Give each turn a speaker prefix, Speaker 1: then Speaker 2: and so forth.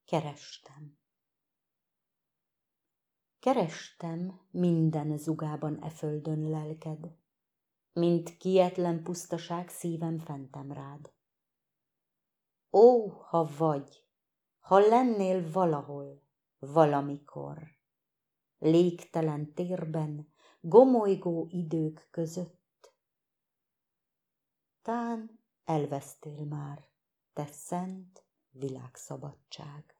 Speaker 1: Kerestem. Kerestem minden zugában e földön lelked, mint kietlen pusztaság szívem fentem rád. Ó, ha vagy, ha lennél valahol, valamikor, légtelen térben, gomolygó idők között, tán elvesztél már, te szent világszabadság.